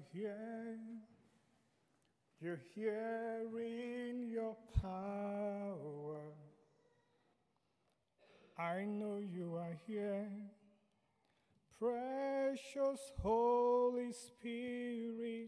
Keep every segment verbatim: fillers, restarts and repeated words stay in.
here. You're here in your power. I know you are here. Precious Holy Spirit,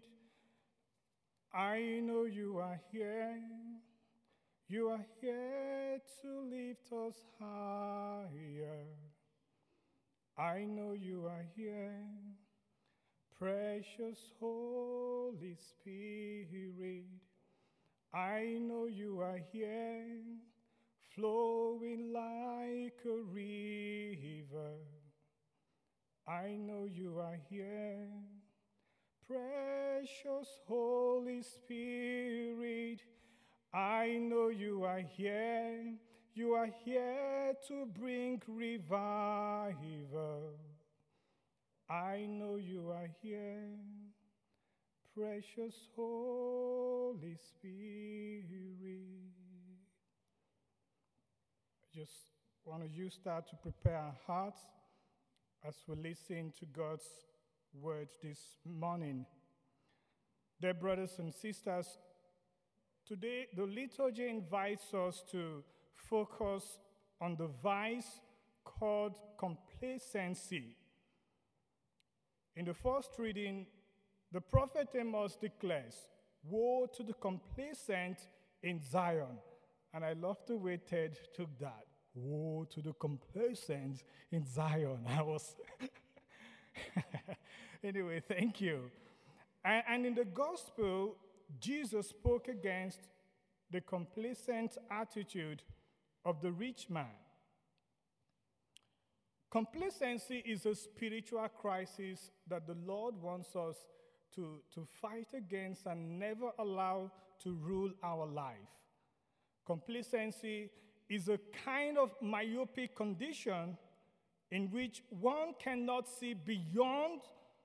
I know you are here. You are here to lift us higher. I know you are here. Precious Holy Spirit, I know you are here, flowing like a river. I know you are here. Precious Holy Spirit, I know you are here. You are here to bring revival. I know you are here. Precious Holy Spirit. I just want to use that to prepare our hearts as we listen to God's word this morning. Dear brothers and sisters, today the liturgy invites us to focus on the vice called complacency. In the first reading, the prophet Amos declares, "Woe to the complacent in Zion." And I love the way Ted took that. Woe to the complacent in Zion. I was... Anyway, thank you. And, and in the gospel, Jesus spoke against the complacent attitude of the rich man. Complacency is a spiritual crisis that the Lord wants us to, to fight against and never allow to rule our life. Complacency is a kind of myopic condition in which one cannot see beyond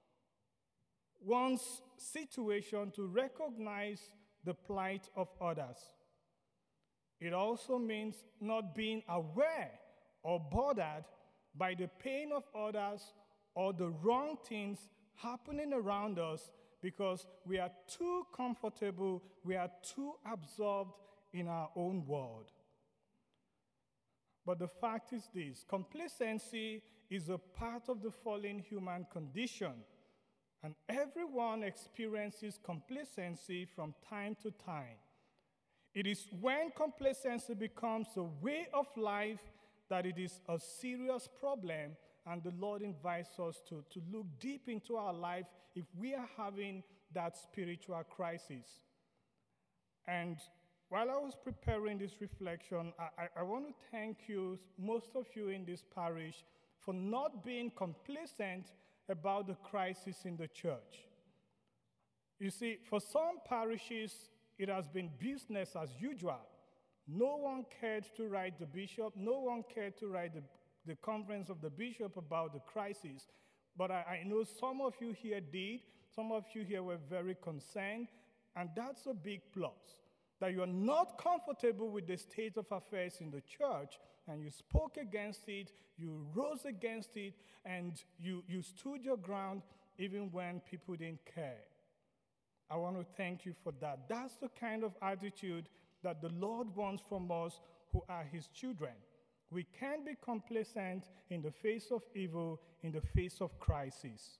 one's situation to recognize the plight of others. It also means not being aware or bothered by the pain of others or the wrong things happening around us because we are too comfortable, we are too absorbed in our own world. But the fact is this: complacency is a part of the fallen human condition, and everyone experiences complacency from time to time. It is when complacency becomes a way of life that it is a serious problem, and the Lord invites us to, to look deep into our life if we are having that spiritual crisis. And while I was preparing this reflection, I, I, I want to thank you, most of you in this parish, for not being complacent about the crisis in the church. You see, for some parishes, it has been business as usual. No one cared to write the bishop. No one cared to write the, the conference of the bishop about the crisis. But I, I know some of you here did. Some of you here were very concerned. And that's a big plus, that you are not comfortable with the state of affairs in the church, and you spoke against it, you rose against it, and you, you stood your ground even when people didn't care. I want to thank you for that. That's the kind of attitude that the Lord wants from us who are his children. We can't be complacent in the face of evil, in the face of crisis.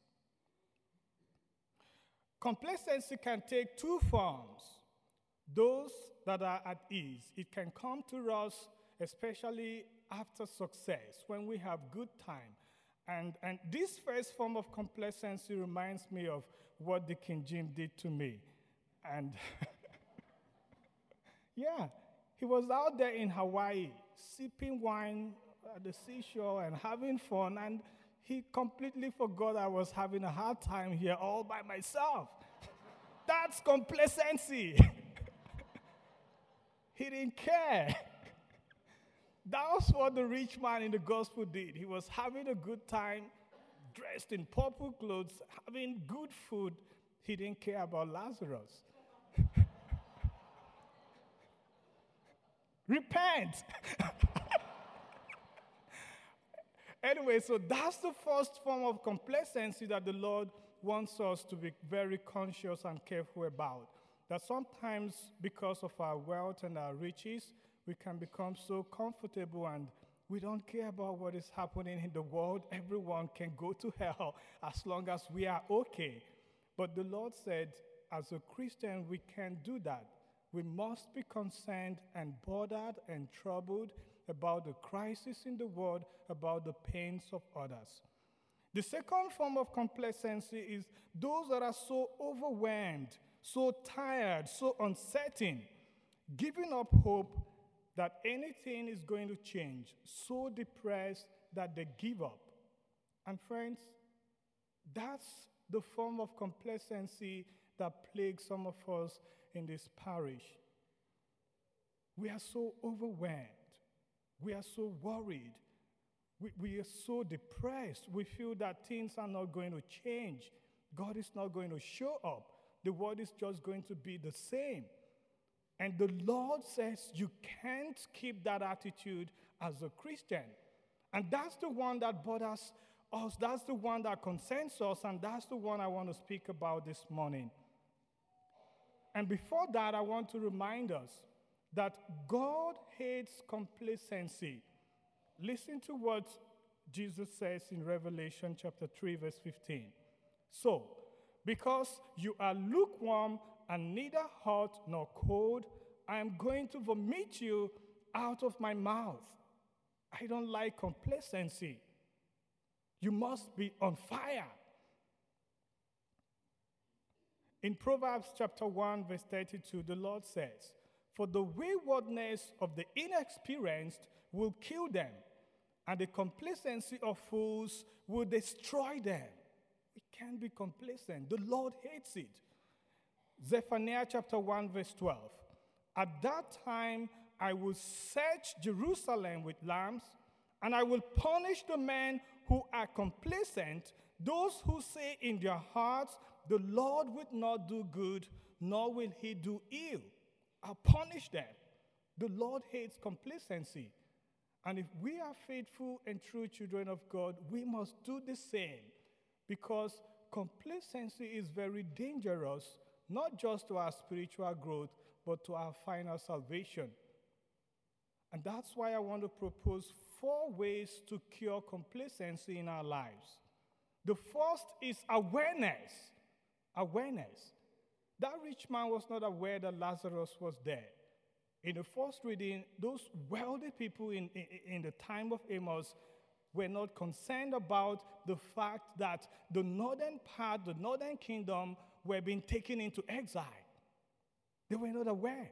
Complacency can take two forms. Those that are at ease. It can come to us especially after success, when we have good time. And, and this first form of complacency reminds me of what the King Jim did to me. And yeah, he was out there in Hawaii, sipping wine at the seashore and having fun, and he completely forgot I was having a hard time here all by myself. That's complacency. He didn't care. That was what the rich man in the gospel did. He was having a good time, dressed in purple clothes, having good food. He didn't care about Lazarus. Repent. Anyway, so that's the first form of complacency that the Lord wants us to be very conscious and careful about. That sometimes, because of our wealth and our riches, we can become so comfortable and we don't care about what is happening in the world. Everyone can go to hell as long as we are okay. But the Lord said, as a Christian, we can't do that. We must be concerned and bothered and troubled about the crisis in the world, about the pains of others. The second form of complacency is those that are so overwhelmed, so tired, so uncertain, giving up hope that anything is going to change, so depressed that they give up. And friends, that's the form of complacency that plagues some of us in this parish. We are so overwhelmed. We are so worried. We, we are so depressed. We feel that things are not going to change. God is not going to show up. The world is just going to be the same. And the Lord says you can't keep that attitude as a Christian. And that's the one that bothers us. That's the one that concerns us. And that's the one I want to speak about this morning. And before that, I want to remind us that God hates complacency. Listen to what Jesus says in Revelation chapter three, verse fifteen. So, because you are lukewarm and neither hot nor cold, I am going to vomit you out of my mouth. I don't like complacency. You must be on fire. In Proverbs chapter one, verse thirty-two, the Lord says, for the waywardness of the inexperienced will kill them, and the complacency of fools will destroy them. We can't be complacent. The Lord hates it. Zephaniah chapter one, verse twelve. At that time, I will search Jerusalem with lamps, and I will punish the men who are complacent, those who say in their hearts, the Lord will not do good, nor will he do ill. I'll punish them. The Lord hates complacency. And if we are faithful and true children of God, we must do the same. Because complacency is very dangerous, not just to our spiritual growth, but to our final salvation. And that's why I want to propose four ways to cure complacency in our lives. The first is awareness. Awareness. That rich man was not aware that Lazarus was dead. In the first reading, those wealthy people in, in, in the time of Amos were not concerned about the fact that the northern part, the northern kingdom, were being taken into exile. They were not aware.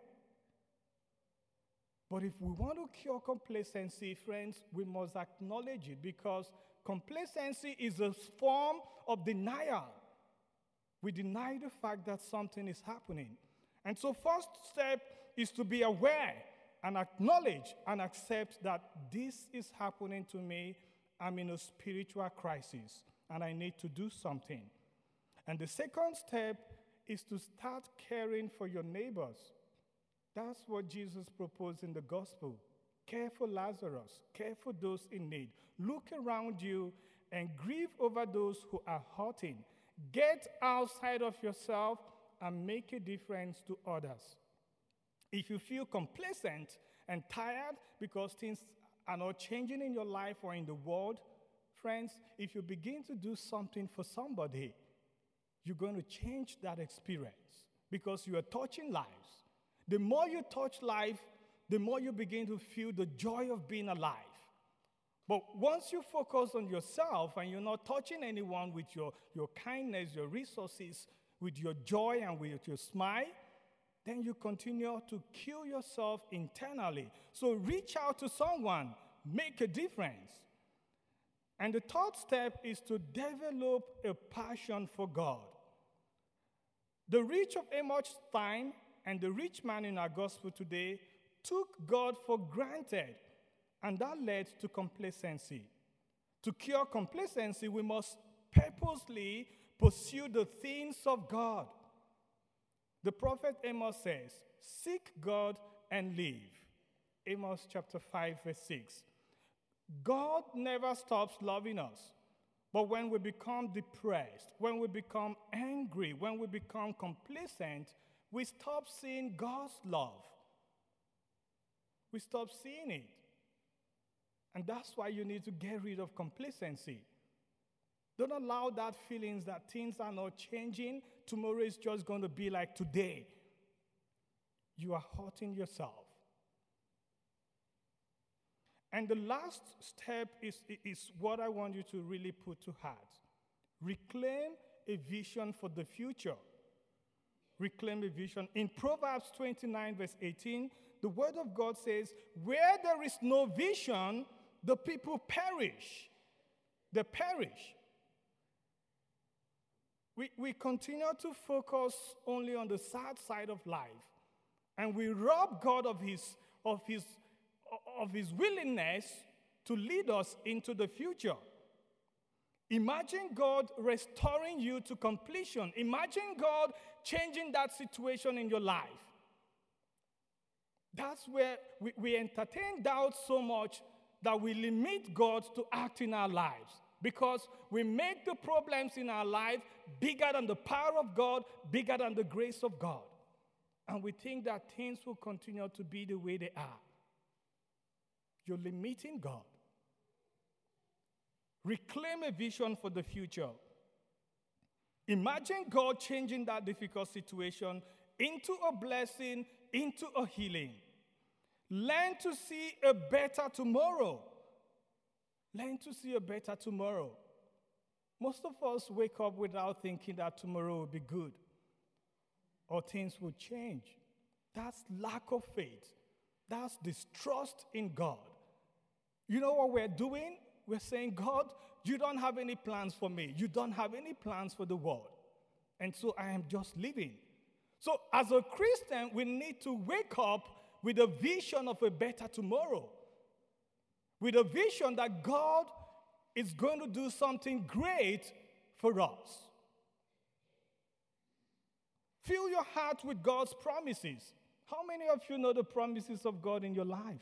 But if we want to cure complacency, friends, we must acknowledge it, because complacency is a form of denial. We deny the fact that something is happening. And so first step is to be aware and acknowledge and accept that this is happening to me. I'm in a spiritual crisis and I need to do something. And the second step is to start caring for your neighbors. That's what Jesus proposed in the gospel. Care for Lazarus. Care for those in need. Look around you and grieve over those who are hurting. Get outside of yourself and make a difference to others. If you feel complacent and tired because things are not changing in your life or in the world, friends, if you begin to do something for somebody, you're going to change that experience because you are touching lives. The more you touch life, the more you begin to feel the joy of being alive. But once you focus on yourself and you're not touching anyone with your, your kindness, your resources, with your joy and with your smile, then you continue to kill yourself internally. So reach out to someone, make a difference. And the third step is to develop a passion for God. The rich of Amos' time and the rich man in our gospel today took God for granted. And that led to complacency. To cure complacency, we must purposely pursue the things of God. The prophet Amos says, seek God and live. Amos chapter five, verse six. God never stops loving us, But when we become depressed, when we become angry, when we become complacent, we stop seeing God's love. We stop seeing it. And that's why you need to get rid of complacency. Don't allow that feelings that things are not changing. Tomorrow is just going to be like today. You are hurting yourself. And the last step is, is what I want you to really put to heart. Reclaim a vision for the future. Reclaim a vision. In Proverbs twenty-nine, verse eighteen, the word of God says, where there is no vision, the people perish. They perish. We, we continue to focus only on the sad side of life. And we rob God of his, of his, of his willingness to lead us into the future. Imagine God restoring you to completion. Imagine God changing that situation in your life. That's where we, we entertain doubt so much that we limit God to act in our lives, because we make the problems in our life bigger than the power of God, bigger than the grace of God. And we think that things will continue to be the way they are. You're limiting God. Reclaim a vision for the future. Imagine God changing that difficult situation into a blessing, into a healing. Learn to see a better tomorrow. Learn to see a better tomorrow. Most of us wake up without thinking that tomorrow will be good or things will change. That's lack of faith. That's distrust in God. You know what we're doing? We're saying, God, you don't have any plans for me. You don't have any plans for the world. And so I am just living. So as a Christian, we need to wake up with a vision of a better tomorrow. With a vision that God is going to do something great for us. Fill your heart with God's promises. How many of you know the promises of God in your life?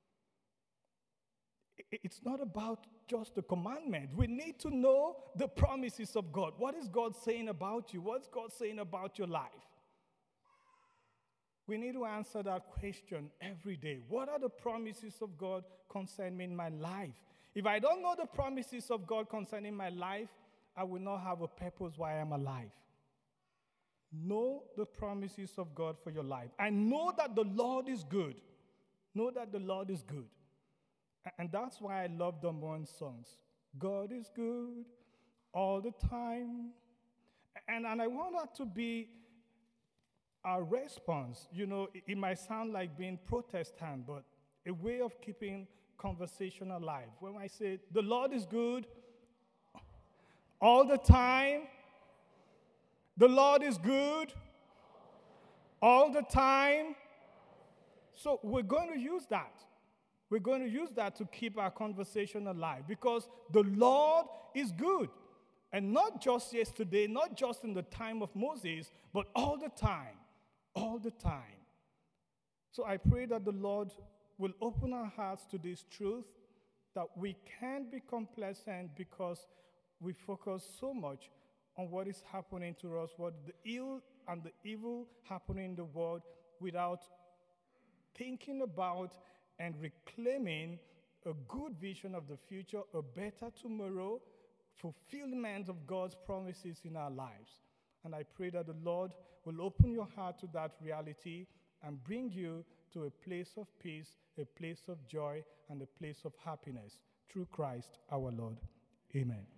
It's not about just the commandment. We need to know the promises of God. What is God saying about you? What's God saying about your life? We need to answer that question every day. What are the promises of God concerning my life? If I don't know the promises of God concerning my life, I will not have a purpose why I'm alive. Know the promises of God for your life. And know that the Lord is good. Know that the Lord is good. And that's why I love the one songs. God is good all the time. And, and I want that to be our response. You know, it, it might sound like being Protestant, but a way of keeping conversation alive. When I say, the Lord is good all the time, the Lord is good all the time. So we're going to use that. We're going to use that to keep our conversation alive, because the Lord is good. And not just yesterday, not just in the time of Moses, but all the time. All the time. So I pray that the Lord will open our hearts to this truth, that we can't be complacent because we focus so much on what is happening to us, what the ill and the evil happening in the world, without thinking about and reclaiming a good vision of the future, a better tomorrow, fulfillment of God's promises in our lives. And I pray that the Lord will open your heart to that reality and bring you to a place of peace, a place of joy, and a place of happiness through Christ our Lord. Amen.